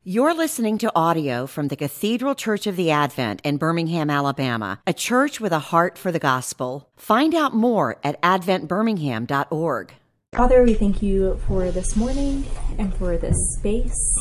You're listening to audio from the Cathedral Church of the Advent in Birmingham, Alabama, a church with a heart for the gospel. Find out more at adventbirmingham.org. Father, we thank you for this morning and for this space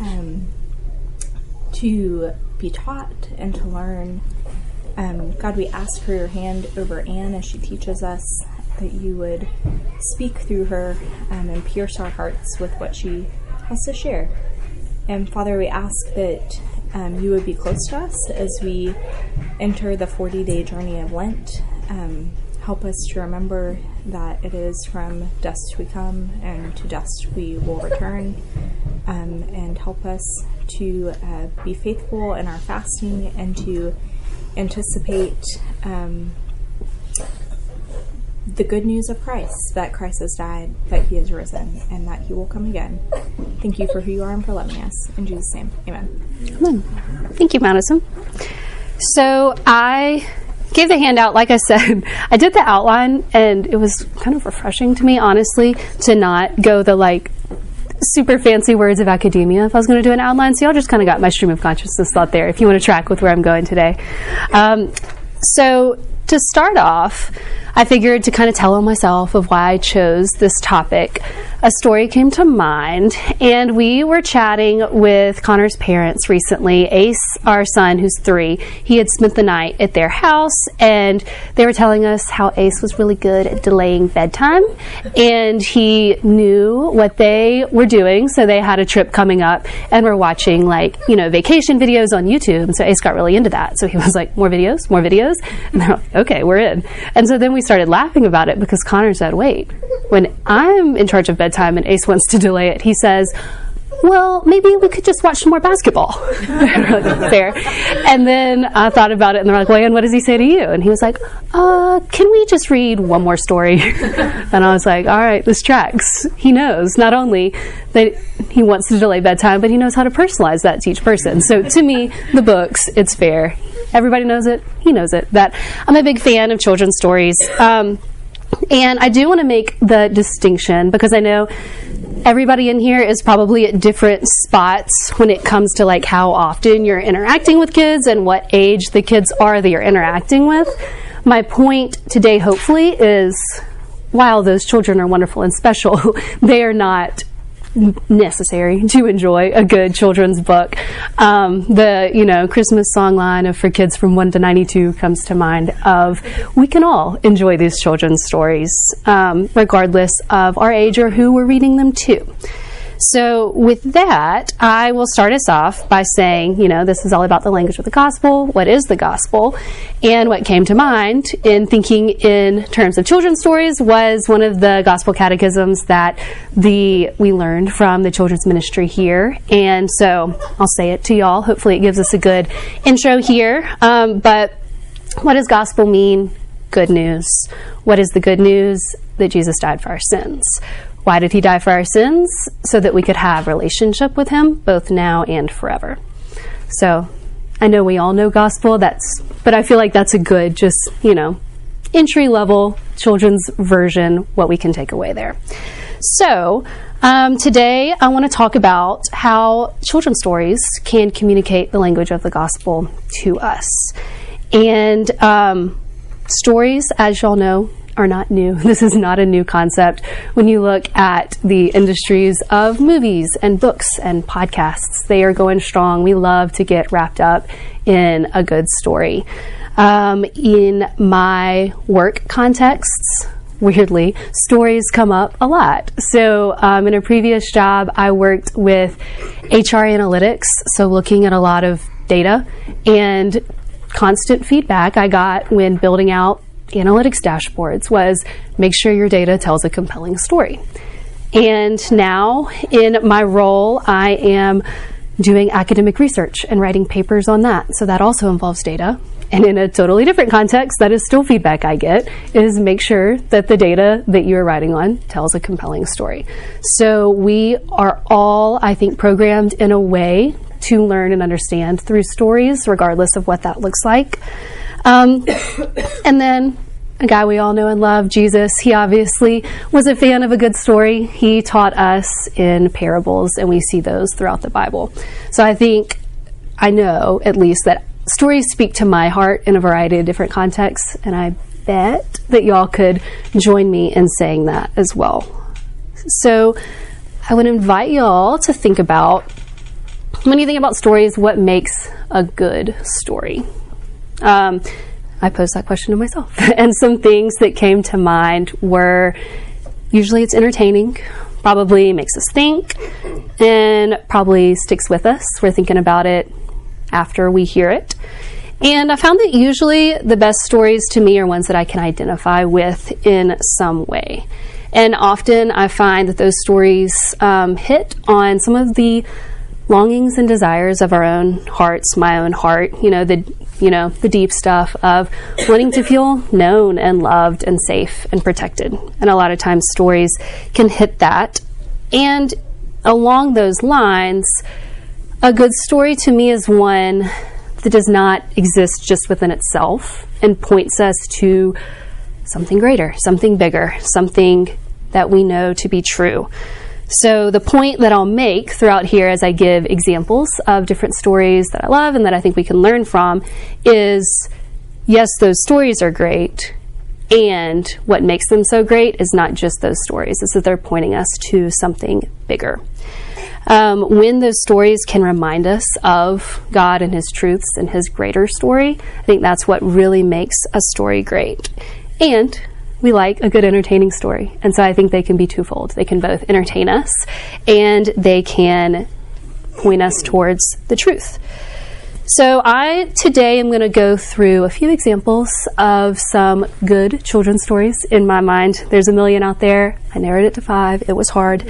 to be taught and to learn. God, we ask for your hand over Anne as she teaches us, that you would speak through her and pierce our hearts with what she has to share. And Father, we ask that you would be close to us as we enter the 40-day journey of Lent. Help us to remember that it is from dust we come and to dust we will return. And help us to be faithful in our fasting and to anticipate the good news of Christ, that Christ has died, that he has risen, and that he will come again. Thank you for who you are and for loving us. In Jesus' name, amen. Amen. Thank you, Madison. So I gave the handout, like I said, I did the outline, and it was kind of refreshing to me, honestly, to not go the super fancy words of academia if I was going to do an outline. So y'all just kind of got my stream of consciousness thought there if you want to track with where I'm going today. So to start off, I figured to kind of tell on myself of why I chose this topic. A story came to mind, and we were chatting with Connor's parents recently. Ace, our son, who's 3, he had spent the night at their house, and they were telling us how Ace was really good at delaying bedtime, and he knew what they were doing, so they had a trip coming up, and were watching, vacation videos on YouTube, and so Ace got really into that. So he was like, more videos? And they're like, okay, we're in. And so then we started laughing about it because Connor said, wait, when I'm in charge of bedtime and Ace wants to delay it, he says, well, maybe we could just watch some more basketball. Fair. And then I thought about it, and they're like, well, and what does he say to you? And he was like, can we just read one more story? And I was like, all right, this tracks. He knows not only that he wants to delay bedtime, but he knows how to personalize that to each person. So to me, the books, it's fair. Everybody knows it. He knows it. That I'm a big fan of children's stories. And I do want to make the distinction because I know everybody in here is probably at different spots when it comes to how often you're interacting with kids and what age the kids are that you're interacting with. My point today, hopefully, is while those children are wonderful and special, they are not necessary to enjoy a good children's book. The Christmas song line of for kids from 1 to 92 comes to mind of we can all enjoy these children's stories regardless of our age or who we're reading them to. So with that, I will start us off by saying, this is all about the language of the gospel. What is the gospel? And what came to mind in thinking in terms of children's stories was one of the gospel catechisms that we learned from the children's ministry here. And so I'll say it to y'all. Hopefully it gives us a good intro here. But what does gospel mean? Good news. What is the good news? That Jesus died for our sins. Why did he die for our sins? So that we could have relationship with him, both now and forever. So I know we all know gospel, but I feel like that's a good, entry-level children's version, what we can take away there. So today I want to talk about how children's stories can communicate the language of the gospel to us. And stories, as y'all know, are not new. This is not a new concept. When you look at the industries of movies and books and podcasts, they are going strong. We love to get wrapped up in a good story. In my work contexts, weirdly, stories come up a lot. So in a previous job, I worked with HR analytics, so looking at a lot of data, and constant feedback I got when building out analytics dashboards was make sure your data tells a compelling story. And now in my role, I am doing academic research and writing papers on that. So that also involves data. And in a totally different context, that is still feedback I get, is make sure that the data that you're writing on tells a compelling story. So we are all, I think, programmed in a way to learn and understand through stories, regardless of what that looks like. And then a guy we all know and love, Jesus, he obviously was a fan of a good story. He taught us in parables, and we see those throughout the Bible. So I know at least that stories speak to my heart in a variety of different contexts, and I bet that y'all could join me in saying that as well. So I would invite y'all to think about, when you think about stories, what makes a good story? I posed that question to myself. And some things that came to mind were, usually it's entertaining, probably makes us think, and probably sticks with us. We're thinking about it after we hear it. And I found that usually the best stories to me are ones that I can identify with in some way. And often I find that those stories hit on some of the longings and desires of our own hearts, my own heart, the deep stuff of wanting to feel known and loved and safe and protected. And a lot of times stories can hit that. And along those lines, a good story to me is one that does not exist just within itself and points us to something greater, something bigger, something that we know to be true. So the point that I'll make throughout here as I give examples of different stories that I love and that I think we can learn from is, yes, those stories are great, and what makes them so great is not just those stories, it's that they're pointing us to something bigger. When those stories can remind us of God and His truths and His greater story, I think that's what really makes a story great. And we like a good entertaining story. And so I think they can be twofold. They can both entertain us and they can point us towards the truth. So today I'm going to go through a few examples of some good children's stories in my mind. There's a million out there. I narrowed it to 5. It was hard.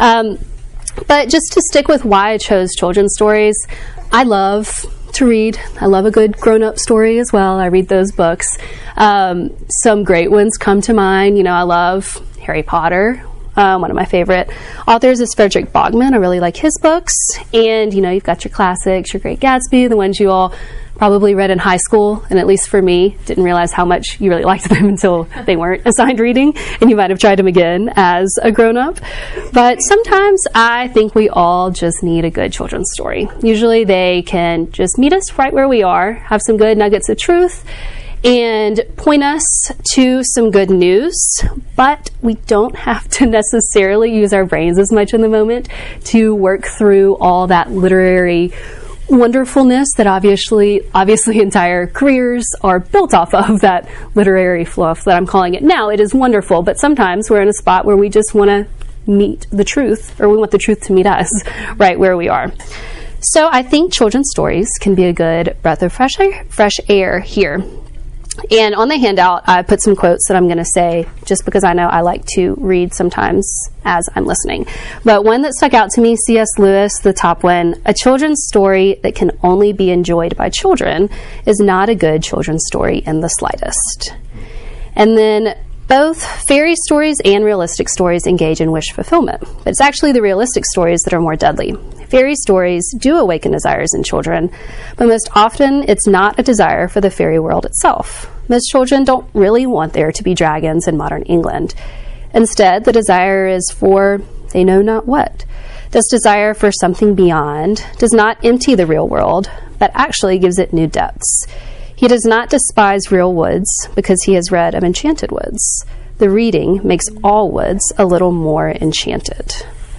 But just to stick with why I chose children's stories, I love to read. I love a good grown-up story as well. I read those books. Some great ones come to mind. I love Harry Potter. One of my favorite authors is Frederick Bachman. I really like his books. And, you've got your classics, your Great Gatsby, the ones you all probably read in high school, and at least for me, didn't realize how much you really liked them until they weren't assigned reading, and you might have tried them again as a grown-up. But sometimes I think we all just need a good children's story. Usually they can just meet us right where we are, have some good nuggets of truth, and point us to some good news, but we don't have to necessarily use our brains as much in the moment to work through all that literary wonderfulness that obviously entire careers are built off of, that literary fluff that I'm calling it now. It is wonderful, but sometimes we're in a spot where we just want to meet the truth, or we want the truth to meet us right where we are. So I think children's stories can be a good breath of fresh air here. And on the handout, I put some quotes that I'm going to say just because I know I like to read sometimes as I'm listening. But one that stuck out to me, C.S. Lewis, the top one, a children's story that can only be enjoyed by children is not a good children's story in the slightest. And then both fairy stories and realistic stories engage in wish fulfillment. But it's actually the realistic stories that are more deadly. Fairy stories do awaken desires in children, but most often it's not a desire for the fairy world itself. Most children don't really want there to be dragons in modern England. Instead, the desire is for they know not what. This desire for something beyond does not empty the real world, but actually gives it new depths. He does not despise real woods because he has read of enchanted woods. The reading makes all woods a little more enchanted.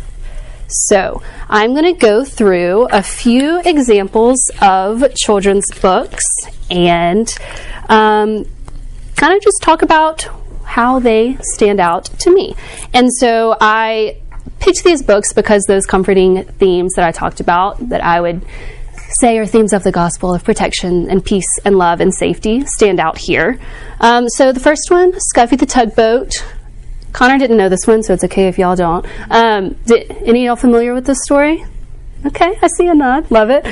So I'm going to go through a few examples of children's books and kind of just talk about how they stand out to me. And so I picked these books because those comforting themes that I talked about, that I would say are themes of the gospel of protection and peace and love and safety, stand out here. So the first one, Scuffy the Tugboat. Connor didn't know this one, so it's okay if y'all don't. Any of y'all familiar with this story? Okay, I see a nod. Love it.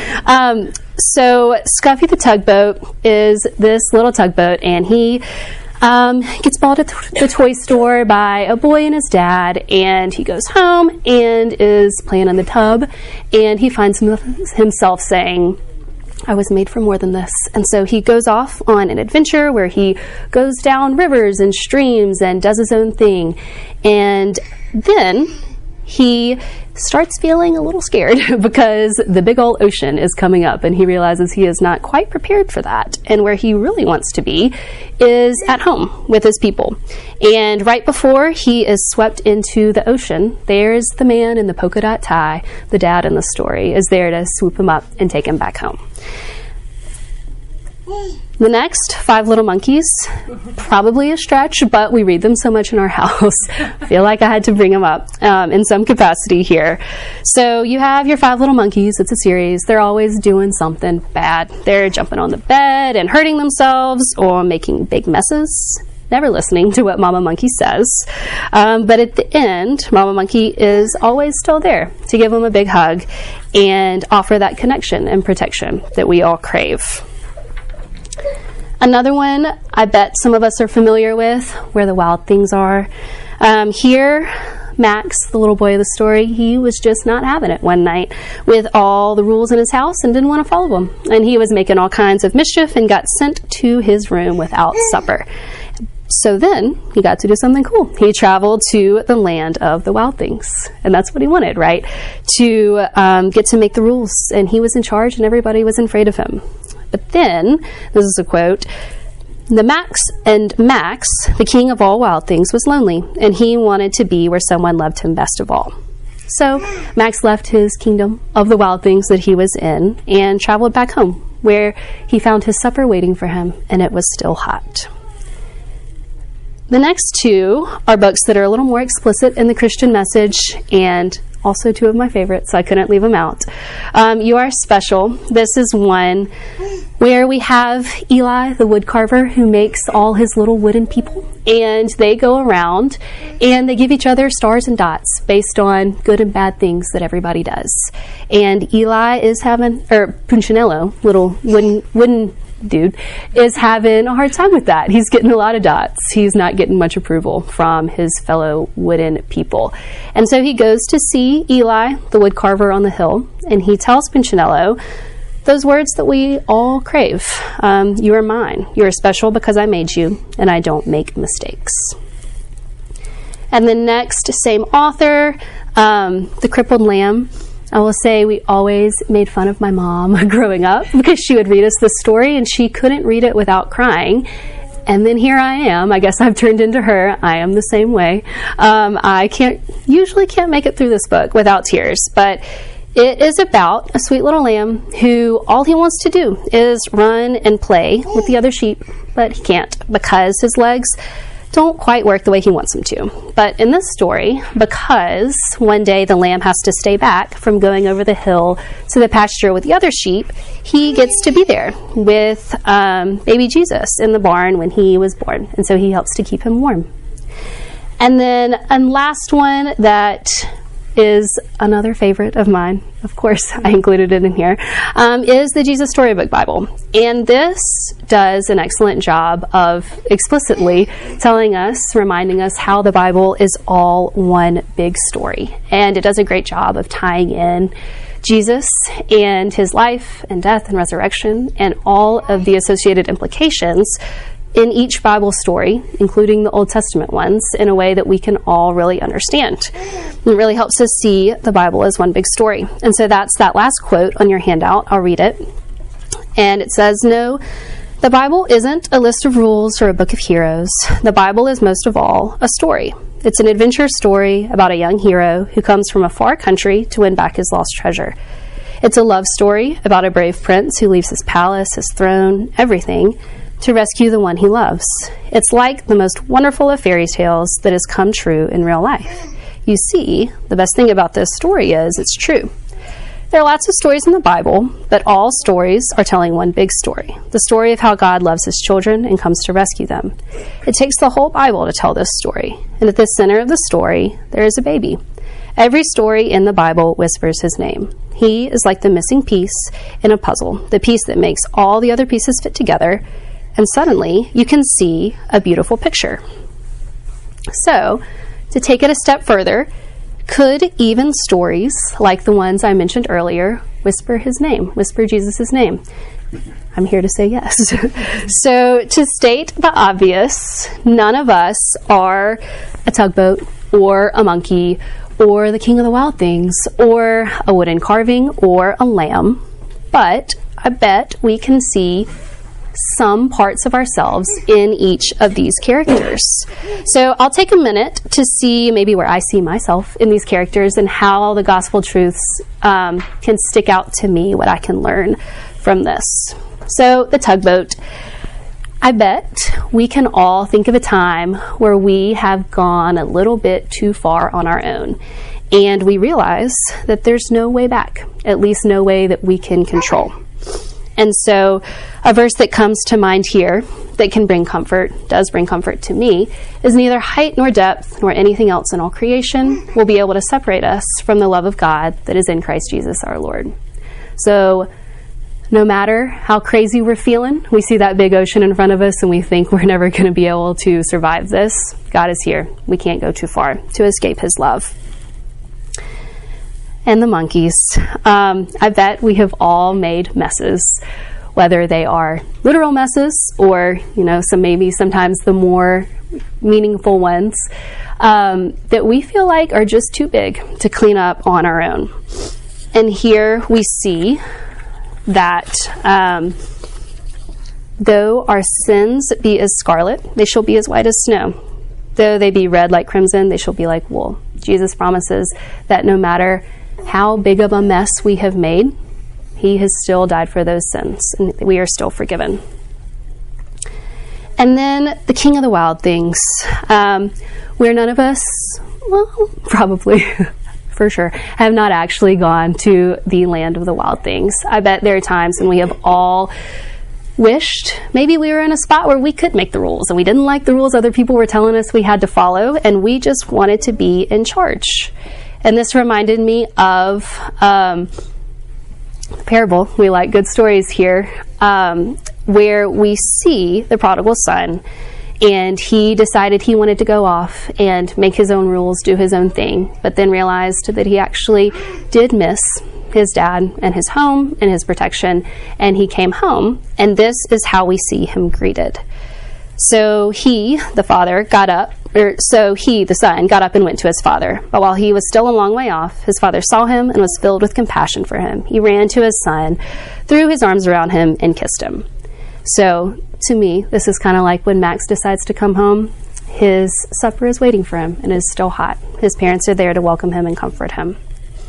So Scuffy the Tugboat is this little tugboat, and he gets bought at the toy store by a boy and his dad, and he goes home and is playing on the tub, and he finds himself saying, I was made for more than this. And so he goes off on an adventure where he goes down rivers and streams and does his own thing. And then he starts feeling a little scared because the big old ocean is coming up, and he realizes he is not quite prepared for that. And where he really wants to be is at home with his people. And right before he is swept into the ocean, there's the man in the polka dot tie, the dad in the story, is there to swoop him up and take him back home. The next, Five Little Monkeys, probably a stretch, but we read them so much in our house. I feel like I had to bring them up in some capacity here. So you have your Five Little Monkeys. It's a series. They're always doing something bad. They're jumping on the bed and hurting themselves or making big messes, never listening to what Mama Monkey says. But at the end, Mama Monkey is always still there to give them a big hug and offer that connection and protection that we all crave. Another one I bet some of us are familiar with, Where the Wild Things Are. Here, Max, the little boy of the story, he was just not having it one night with all the rules in his house and didn't want to follow them. And he was making all kinds of mischief and got sent to his room without supper. So then he got to do something cool. He traveled to the land of the wild things. And that's what he wanted, right? To get to make the rules. And he was in charge and everybody was afraid of him. But then, this is a quote, Max, the king of all wild things, was lonely, and he wanted to be where someone loved him best of all. So Max left his kingdom of the wild things that he was in and traveled back home, where he found his supper waiting for him, and it was still hot. The next two are books that are a little more explicit in the Christian message, and also two of my favorites, so I couldn't leave them out. You Are Special. This is one where we have Eli, the wood carver, who makes all his little wooden people. And they go around and they give each other stars and dots based on good and bad things that everybody does. And Eli is Punchinello, little wooden dude, is having a hard time with that. He's getting a lot of dots. He's not getting much approval from his fellow wooden people. And so he goes to see Eli, the wood carver on the hill, and he tells Punchinello those words that we all crave. You are mine. You are special because I made you, and I don't make mistakes. And then next, same author, The Crippled Lamb. I will say we always made fun of my mom growing up because she would read us the story and she couldn't read it without crying. And then here I am. I guess I've turned into her. I am the same way. I usually can't make it through this book without tears, but it is about a sweet little lamb who all he wants to do is run and play with the other sheep, but he can't because his legs don't quite work the way he wants them to. But in this story, because one day the lamb has to stay back from going over the hill to the pasture with the other sheep, he gets to be there with baby Jesus in the barn when he was born. And so he helps to keep him warm. And then a last one that is another favorite of mine, of course I included it in here, is the Jesus Storybook Bible. And this does an excellent job of explicitly telling us, reminding us how the Bible is all one big story. And it does a great job of tying in Jesus and his life and death and resurrection and all of the associated implications in each Bible story, including the Old Testament ones, in a way that we can all really understand. It really helps us see the Bible as one big story. And so that's that last quote on your handout. I'll read it. And it says, "No, the Bible isn't a list of rules or a book of heroes. The Bible is most of all a story. It's an adventure story about a young hero who comes from a far country to win back his lost treasure. It's a love story about a brave prince who leaves his palace, his throne, everything, to rescue the one he loves. It's like the most wonderful of fairy tales that has come true in real life. You see, the best thing about this story is it's true. There are lots of stories in the Bible, but all stories are telling one big story, the story of how God loves his children and comes to rescue them. It takes the whole Bible to tell this story, and at the center of the story, there is a baby. Every story in the Bible whispers his name. He is like the missing piece in a puzzle, the piece that makes all the other pieces fit together, and suddenly you can see a beautiful picture. So, to take it a step further, could even stories like the ones I mentioned earlier, whisper his name, whisper Jesus' name? I'm here to say yes. So to state the obvious, none of us are a tugboat or a monkey or the king of the wild things or a wooden carving or a lamb, but I bet we can see some parts of ourselves in each of these characters. So I'll take a minute to see maybe where I see myself in these characters and how the gospel truths can stick out to me, what I can learn from this. So the tugboat. I bet we can all think of a time where we have gone a little bit too far on our own, and we realize that there's no way back, at least no way that we can control. And so a verse that comes to mind here that can bring comfort, does bring comfort to me, is neither height nor depth nor anything else in all creation will be able to separate us from the love of God that is in Christ Jesus our Lord. So no matter how crazy we're feeling, we see that big ocean in front of us and we think we're never going to be able to survive this. God is here. We can't go too far to escape his love. And the monkeys. I bet we have all made messes, whether they are literal messes or, sometimes the more meaningful ones that we feel like are just too big to clean up on our own. And here we see that though our sins be as scarlet, they shall be as white as snow. Though they be red like crimson, they shall be like wool. Jesus promises that no matter how big of a mess we have made, he has still died for those sins, and we are still forgiven. And then the king of the wild things, where none of us, well, probably for sure, have not actually gone to the land of the wild things. I bet there are times when we have all wished maybe we were in a spot where we could make the rules and we didn't like the rules other people were telling us we had to follow, and we just wanted to be in charge. And this reminded me of the parable. We like good stories here, where we see the prodigal son, and he decided he wanted to go off and make his own rules, do his own thing, but then realized that he actually did miss his dad and his home and his protection, and he came home, and this is how we see him greeted. So he, the son, got up and went to his father. But while he was still a long way off, his father saw him and was filled with compassion for him. He ran to his son, threw his arms around him, and kissed him. So to me, this is kind of like when Max decides to come home. His supper is waiting for him and is still hot. His parents are there to welcome him and comfort him.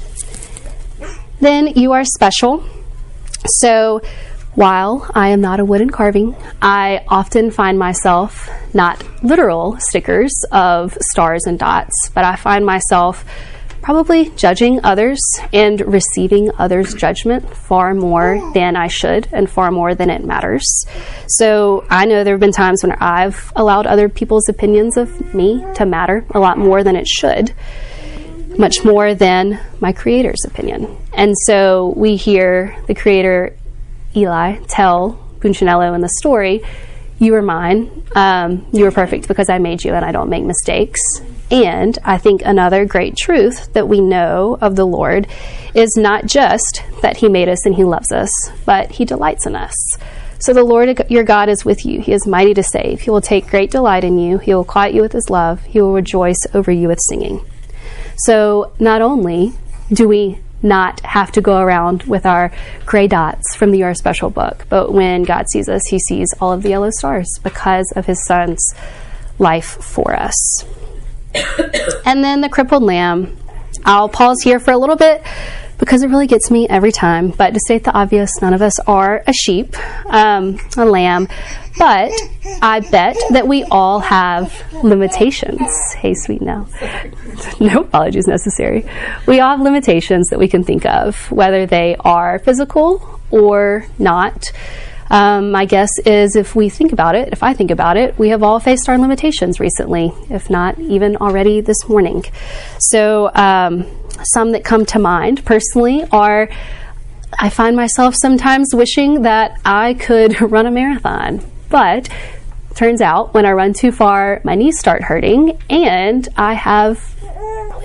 Then you are special. So while I am not a wooden carving, I often find myself, not literal stickers of stars and dots, but I find myself probably judging others and receiving others' judgment far more than I should and far more than it matters. So I know there have been times when I've allowed other people's opinions of me to matter a lot more than it should, much more than my Creator's opinion. And so we hear the Creator, Eli, tell Punchinello in the story, you are mine, you are perfect because I made you and I don't make mistakes. And I think another great truth that we know of the Lord is not just that he made us and he loves us, but he delights in us. So the Lord your God is with you. He is mighty to save. He will take great delight in you. He will quiet you with his love. He will rejoice over you with singing. So not only do we not have to go around with our gray dots from the You Are Special book, but when God sees us, he sees all of the yellow stars because of his son's life for us. And then the crippled lamb. I'll pause here for a little bit because it really gets me every time. But to state the obvious, none of us are a sheep, a lamb. But I bet that we all have limitations. Hey, sweet now. No apologies necessary. We all have limitations that we can think of, whether they are physical or not. My guess is if I think about it, we have all faced our limitations recently, if not even already this morning. So some that come to mind personally are, I find myself sometimes wishing that I could run a marathon, but turns out when I run too far, my knees start hurting, and I have probably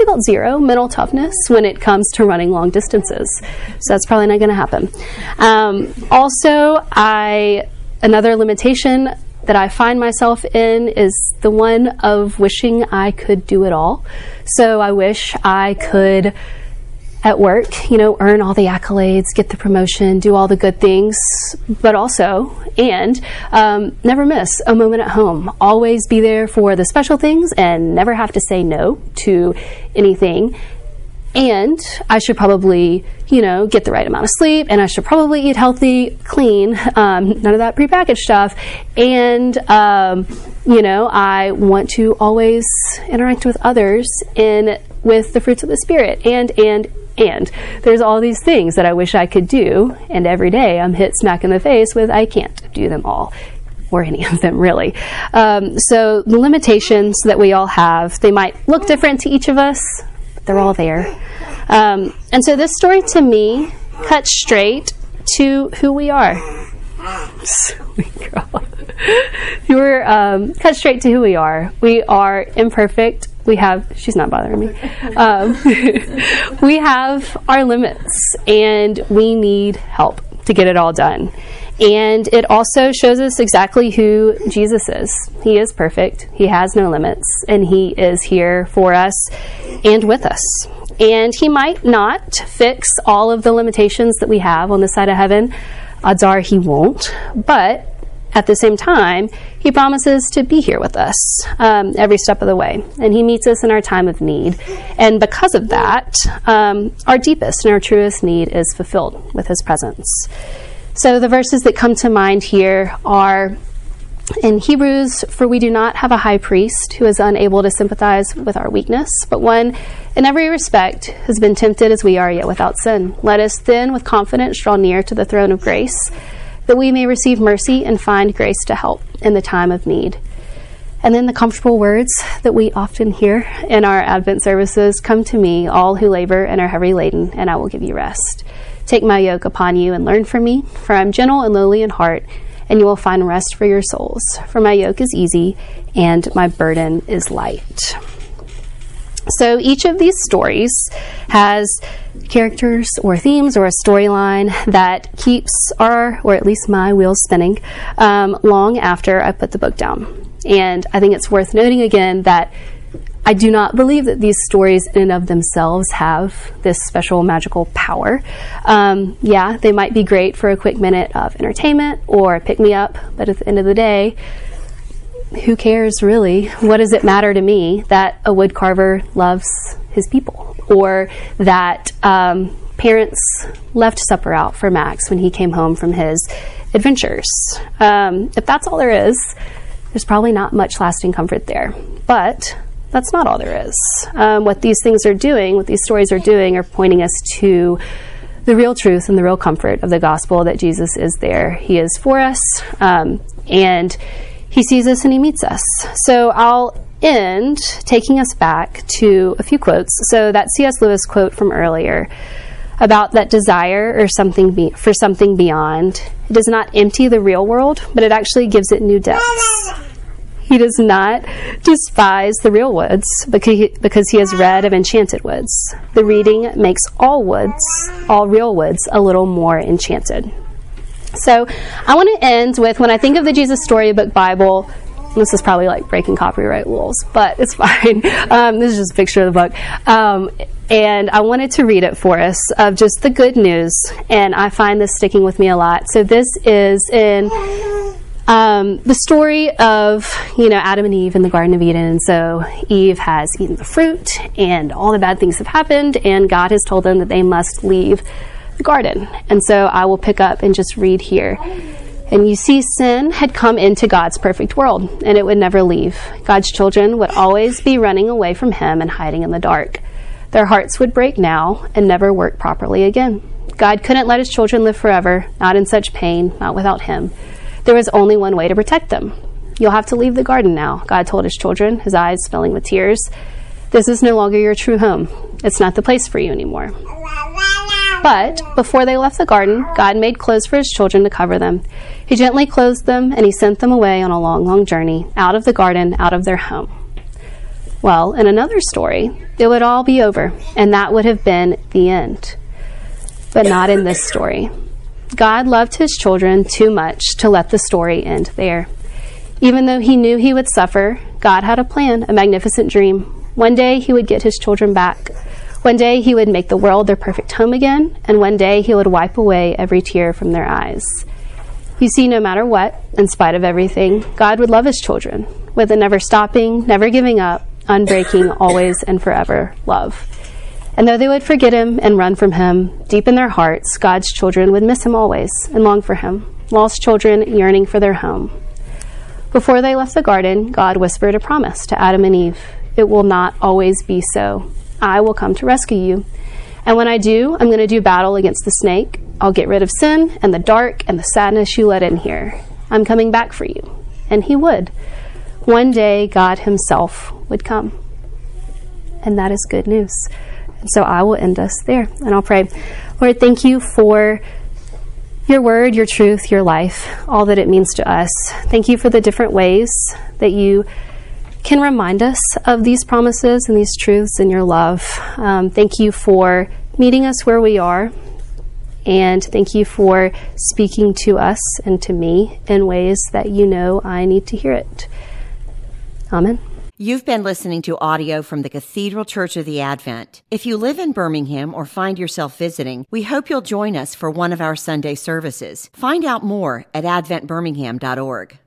about 0 mental toughness when it comes to running long distances. So that's probably not going to happen. Also, another limitation that I find myself in is the one of wishing I could do it all. So I wish I could, at work, earn all the accolades, get the promotion, do all the good things, but also, never miss a moment at home. Always be there for the special things and never have to say no to anything. And I should probably, get the right amount of sleep, and I should probably eat healthy, clean, none of that prepackaged stuff. And, I want to always interact with others with the fruits of the Spirit. And there's all these things that I wish I could do, and every day I'm hit smack in the face with I can't do them all, or any of them really. So the limitations that we all have, they might look different to each of us, but they're all there. And so this story to me cuts straight to who we are. Sweet girl. You're cut straight to who we are. We are imperfect. She's not bothering me. We have our limits, and we need help to get it all done. And it also shows us exactly who Jesus is. He is perfect. He has no limits, and he is here for us and with us. And he might not fix all of the limitations that we have on this side of heaven. Odds are he won't. But at the same time, he promises to be here with us every step of the way. And he meets us in our time of need. And because of that, our deepest and our truest need is fulfilled with his presence. So the verses that come to mind here are in Hebrews, "For we do not have a high priest who is unable to sympathize with our weakness, but one in every respect has been tempted as we are, yet without sin. Let us then with confidence draw near to the throne of grace, that we may receive mercy and find grace to help in the time of need." And then the comfortable words that we often hear in our Advent services, "Come to me, all who labor and are heavy laden, and I will give you rest. Take my yoke upon you and learn from me, for I am gentle and lowly in heart, and you will find rest for your souls. For my yoke is easy and my burden is light." So each of these stories has characters or themes or a storyline that keeps or at least my wheels spinning long after I put the book down. And I think it's worth noting again that I do not believe that these stories in and of themselves have this special magical power. They might be great for a quick minute of entertainment or pick-me-up, but at the end of the day, who cares really? What does it matter to me that a woodcarver loves his people, or that parents left supper out for Max when he came home from his adventures? If that's all there is, there's probably not much lasting comfort there. But that's not all there is. What these things are doing, what these stories are doing, are pointing us to the real truth and the real comfort of the gospel, that Jesus is there. He is for us, and he sees us and he meets us. So I'll end taking us back to a few quotes. So that C.S. Lewis quote from earlier about that desire or for something beyond, it does not empty the real world, but it actually gives it new depths. He does not despise the real woods because he has read of enchanted woods. The reading makes all real woods, a little more enchanted. So I want to end with, when I think of the Jesus Storybook Bible, this is probably like breaking copyright rules, but it's fine. This is just a picture of the book. And I wanted to read it for us of just the good news. And I find this sticking with me a lot. So this is in the story of, Adam and Eve in the Garden of Eden. And so Eve has eaten the fruit and all the bad things have happened, and God has told them that they must leave the garden. And so I will pick up and just read here. And you see, sin had come into God's perfect world, and it would never leave. God's children would always be running away from him and hiding in the dark. Their hearts would break now and never work properly again. God couldn't let his children live forever, not in such pain, not without him. There was only one way to protect them. You'll have to leave the garden now, God told his children, his eyes filling with tears. This is no longer your true home. It's not the place for you anymore. But before they left the garden, God made clothes for his children to cover them. He gently clothed them, and he sent them away on a long, long journey, out of the garden, out of their home. Well, in another story, it would all be over, and that would have been the end. But not in this story. God loved his children too much to let the story end there. Even though he knew he would suffer, God had a plan, a magnificent dream. One day he would get his children back. One day he would make the world their perfect home again, and one day he would wipe away every tear from their eyes. You see, no matter what, in spite of everything, God would love his children, with a never stopping, never giving up, unbreaking, always and forever love. And though they would forget him and run from him, deep in their hearts, God's children would miss him always and long for him, lost children yearning for their home. Before they left the garden, God whispered a promise to Adam and Eve. It will not always be so. I will come to rescue you. And when I do, I'm going to do battle against the snake. I'll get rid of sin and the dark and the sadness you let in here. I'm coming back for you. And he would. One day, God himself would come. And that is good news. And so I will end us there. And I'll pray. Lord, thank you for your word, your truth, your life, all that it means to us. Thank you for the different ways that you can remind us of these promises and these truths in your love. Thank you for meeting us where we are. And thank you for speaking to us and to me in ways that you know I need to hear it. Amen. You've been listening to audio from the Cathedral Church of the Advent. If you live in Birmingham or find yourself visiting, we hope you'll join us for one of our Sunday services. Find out more at adventbirmingham.org.